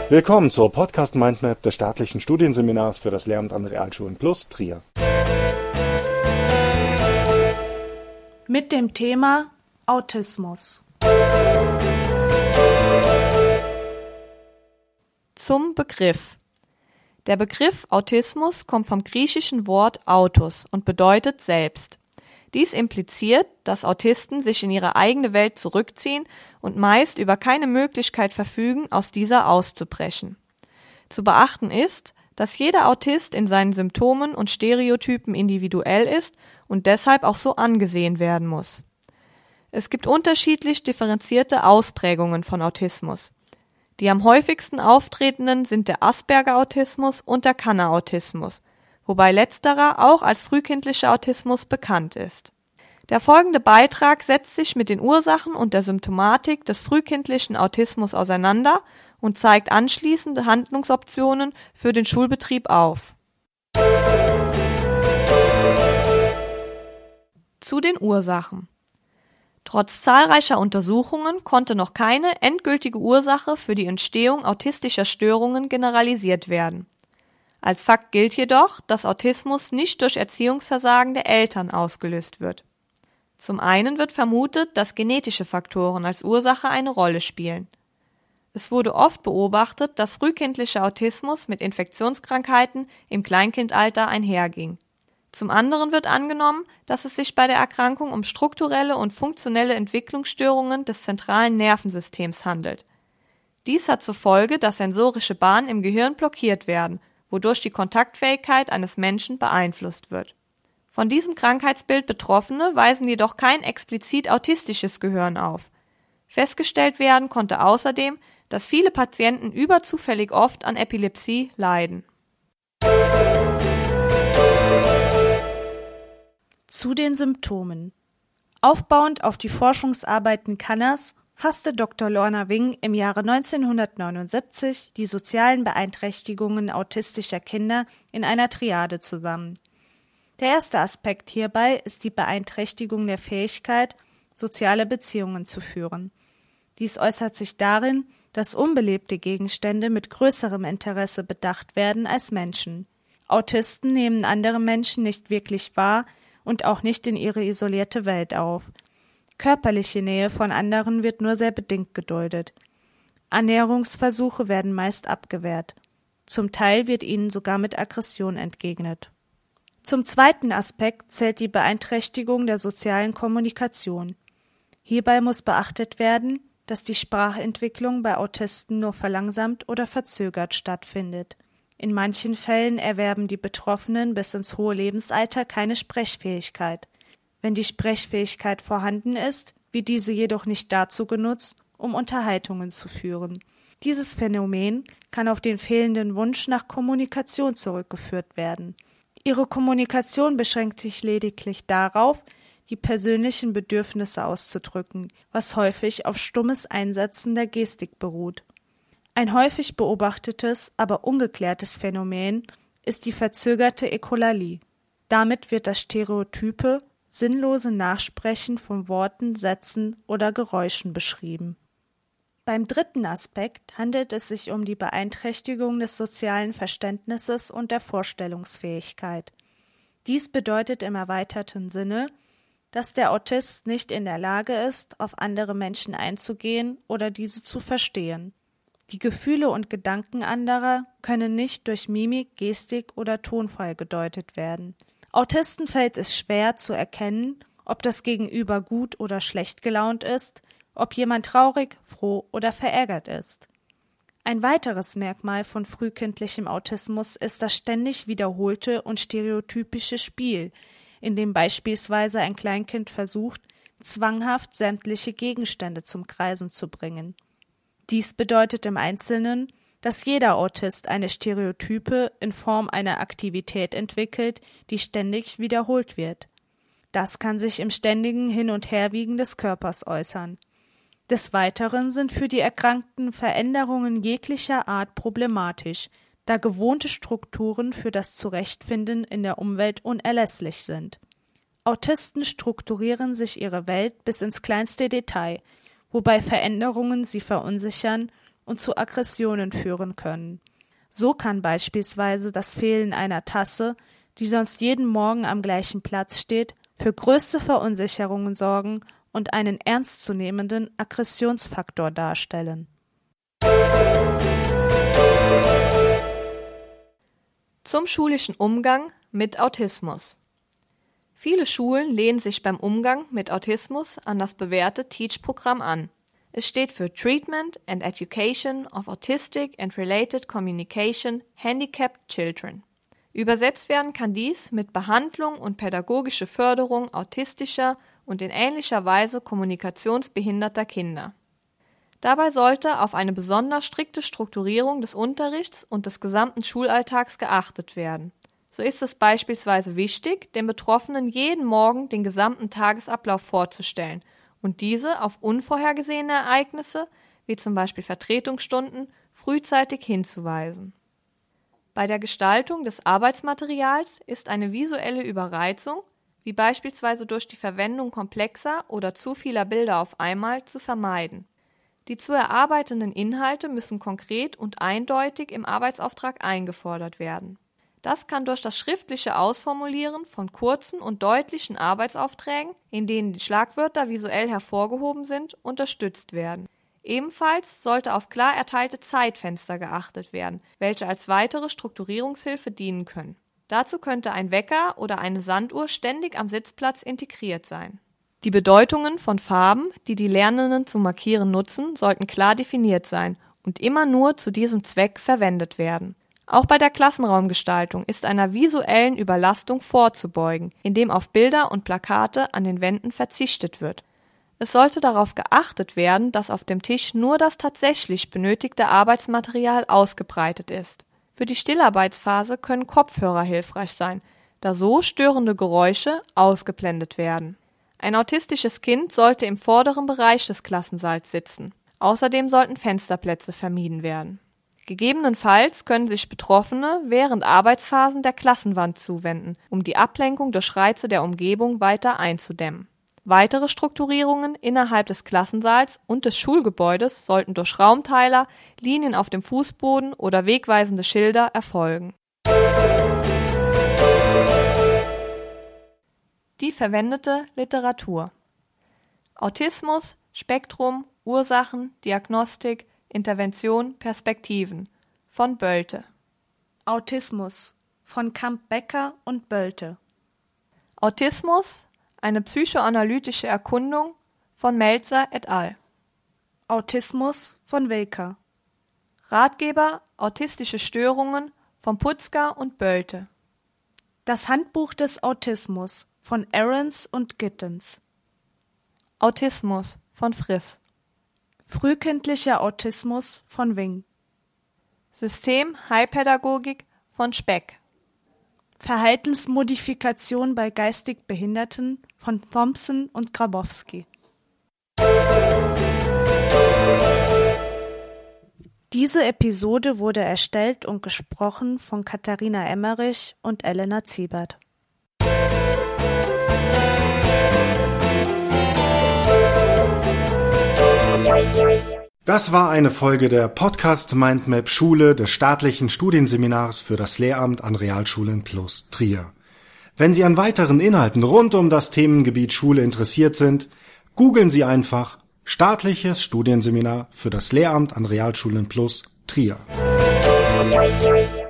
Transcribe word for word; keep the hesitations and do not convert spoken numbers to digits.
Willkommen zur Podcast Mindmap des staatlichen Studienseminars für das Lehramt an Realschulen Plus Trier. Mit dem Thema Autismus. Zum Begriff. Der Begriff Autismus kommt vom griechischen Wort autos und bedeutet selbst. Dies impliziert, dass Autisten sich in ihre eigene Welt zurückziehen und meist über keine Möglichkeit verfügen, aus dieser auszubrechen. Zu beachten ist, dass jeder Autist in seinen Symptomen und Stereotypen individuell ist und deshalb auch so angesehen werden muss. Es gibt unterschiedlich differenzierte Ausprägungen von Autismus. Die am häufigsten auftretenden sind der Asperger-Autismus und der Kanner-Autismus, wobei letzterer auch als frühkindlicher Autismus bekannt ist. Der folgende Beitrag setzt sich mit den Ursachen und der Symptomatik des frühkindlichen Autismus auseinander und zeigt anschließende Handlungsoptionen für den Schulbetrieb auf. Zu den Ursachen. Trotz zahlreicher Untersuchungen konnte noch keine endgültige Ursache für die Entstehung autistischer Störungen generalisiert werden. Als Fakt gilt jedoch, dass Autismus nicht durch Erziehungsversagen der Eltern ausgelöst wird. Zum einen wird vermutet, dass genetische Faktoren als Ursache eine Rolle spielen. Es wurde oft beobachtet, dass frühkindlicher Autismus mit Infektionskrankheiten im Kleinkindalter einherging. Zum anderen wird angenommen, dass es sich bei der Erkrankung um strukturelle und funktionelle Entwicklungsstörungen des zentralen Nervensystems handelt. Dies hat zur Folge, dass sensorische Bahnen im Gehirn blockiert werden, wodurch die Kontaktfähigkeit eines Menschen beeinflusst wird. Von diesem Krankheitsbild Betroffene weisen jedoch kein explizit autistisches Gehirn auf. Festgestellt werden konnte außerdem, dass viele Patienten überzufällig oft an Epilepsie leiden. Zu den Symptomen. Aufbauend auf die Forschungsarbeiten Kanners fasste Doktor Lorna Wing im Jahre neunzehnhundertneunundsiebzig die sozialen Beeinträchtigungen autistischer Kinder in einer Triade zusammen. Der erste Aspekt hierbei ist die Beeinträchtigung der Fähigkeit, soziale Beziehungen zu führen. Dies äußert sich darin, dass unbelebte Gegenstände mit größerem Interesse bedacht werden als Menschen. Autisten nehmen andere Menschen nicht wirklich wahr und auch nicht in ihre isolierte Welt auf. Körperliche Nähe von anderen wird nur sehr bedingt geduldet. Annäherungsversuche werden meist abgewehrt. Zum Teil wird ihnen sogar mit Aggression entgegnet. Zum zweiten Aspekt zählt die Beeinträchtigung der sozialen Kommunikation. Hierbei muss beachtet werden, dass die Sprachentwicklung bei Autisten nur verlangsamt oder verzögert stattfindet. In manchen Fällen erwerben die Betroffenen bis ins hohe Lebensalter keine Sprechfähigkeit. Wenn die Sprechfähigkeit vorhanden ist, wird diese jedoch nicht dazu genutzt, um Unterhaltungen zu führen. Dieses Phänomen kann auf den fehlenden Wunsch nach Kommunikation zurückgeführt werden. Ihre Kommunikation beschränkt sich lediglich darauf, die persönlichen Bedürfnisse auszudrücken, was häufig auf stummes Einsetzen der Gestik beruht. Ein häufig beobachtetes, aber ungeklärtes Phänomen ist die verzögerte Echolalie. Damit wird das stereotype, sinnlose Nachsprechen von Worten, Sätzen oder Geräuschen beschrieben. Beim dritten Aspekt handelt es sich um die Beeinträchtigung des sozialen Verständnisses und der Vorstellungsfähigkeit. Dies bedeutet im erweiterten Sinne, dass der Autist nicht in der Lage ist, auf andere Menschen einzugehen oder diese zu verstehen. Die Gefühle und Gedanken anderer können nicht durch Mimik, Gestik oder Tonfall gedeutet werden. Autisten fällt es schwer zu erkennen, ob das Gegenüber gut oder schlecht gelaunt ist, ob jemand traurig, froh oder verärgert ist. Ein weiteres Merkmal von frühkindlichem Autismus ist das ständig wiederholte und stereotypische Spiel, in dem beispielsweise ein Kleinkind versucht, zwanghaft sämtliche Gegenstände zum Kreisen zu bringen. Dies bedeutet im Einzelnen, dass jeder Autist eine Stereotype in Form einer Aktivität entwickelt, die ständig wiederholt wird. Das kann sich im ständigen Hin- und Herwiegen des Körpers äußern. Des Weiteren sind für die Erkrankten Veränderungen jeglicher Art problematisch, da gewohnte Strukturen für das Zurechtfinden in der Umwelt unerlässlich sind. Autisten strukturieren sich ihre Welt bis ins kleinste Detail, wobei Veränderungen sie verunsichern und zu Aggressionen führen können. So kann beispielsweise das Fehlen einer Tasse, die sonst jeden Morgen am gleichen Platz steht, für größte Verunsicherungen sorgen und einen ernstzunehmenden Aggressionsfaktor darstellen. Zum schulischen Umgang mit Autismus. Viele Schulen lehnen sich beim Umgang mit Autismus an das bewährte TEACH-Programm an. Es steht für Treatment and Education of Autistic and Related Communication Handicapped Children. Übersetzt werden kann dies mit Behandlung und pädagogische Förderung autistischer und in ähnlicher Weise kommunikationsbehinderter Kinder. Dabei sollte auf eine besonders strikte Strukturierung des Unterrichts und des gesamten Schulalltags geachtet werden. So ist es beispielsweise wichtig, den Betroffenen jeden Morgen den gesamten Tagesablauf vorzustellen und diese auf unvorhergesehene Ereignisse, wie zum Beispiel Vertretungsstunden, frühzeitig hinzuweisen. Bei der Gestaltung des Arbeitsmaterials ist eine visuelle Überreizung, wie beispielsweise durch die Verwendung komplexer oder zu vieler Bilder auf einmal, zu vermeiden. Die zu erarbeitenden Inhalte müssen konkret und eindeutig im Arbeitsauftrag eingefordert werden. Das kann durch das schriftliche Ausformulieren von kurzen und deutlichen Arbeitsaufträgen, in denen die Schlagwörter visuell hervorgehoben sind, unterstützt werden. Ebenfalls sollte auf klar erteilte Zeitfenster geachtet werden, welche als weitere Strukturierungshilfe dienen können. Dazu könnte ein Wecker oder eine Sanduhr ständig am Sitzplatz integriert sein. Die Bedeutungen von Farben, die die Lernenden zum Markieren nutzen, sollten klar definiert sein und immer nur zu diesem Zweck verwendet werden. Auch bei der Klassenraumgestaltung ist einer visuellen Überlastung vorzubeugen, indem auf Bilder und Plakate an den Wänden verzichtet wird. Es sollte darauf geachtet werden, dass auf dem Tisch nur das tatsächlich benötigte Arbeitsmaterial ausgebreitet ist. Für die Stillarbeitsphase können Kopfhörer hilfreich sein, da so störende Geräusche ausgeblendet werden. Ein autistisches Kind sollte im vorderen Bereich des Klassensaals sitzen. Außerdem sollten Fensterplätze vermieden werden. Gegebenenfalls können sich Betroffene während Arbeitsphasen der Klassenwand zuwenden, um die Ablenkung durch Reize der Umgebung weiter einzudämmen. Weitere Strukturierungen innerhalb des Klassensaals und des Schulgebäudes sollten durch Raumteiler, Linien auf dem Fußboden oder wegweisende Schilder erfolgen. Die verwendete Literatur: Autismus, Spektrum, Ursachen, Diagnostik, Intervention, Perspektiven von Bölte. Autismus von Kamp-Becker und Bölte. Autismus, eine psychoanalytische Erkundung von Melzer et al. Autismus von Wilker. Ratgeber Autistische Störungen von Putzger und Bölte. Das Handbuch des Autismus von Ahrens und Gittens. Autismus von Friss. Frühkindlicher Autismus von Wing. System Heilpädagogik von Speck. Verhaltensmodifikation bei geistig Behinderten von Thompson und Grabowski. Diese Episode wurde erstellt und gesprochen von Katharina Emmerich und Elena Ziebert. Das war eine Folge der Podcast Mindmap Schule des staatlichen Studienseminars für das Lehramt an Realschulen plus Trier. Wenn Sie an weiteren Inhalten rund um das Themengebiet Schule interessiert sind, googeln Sie einfach Staatliches Studienseminar für das Lehramt an Realschulen plus Trier.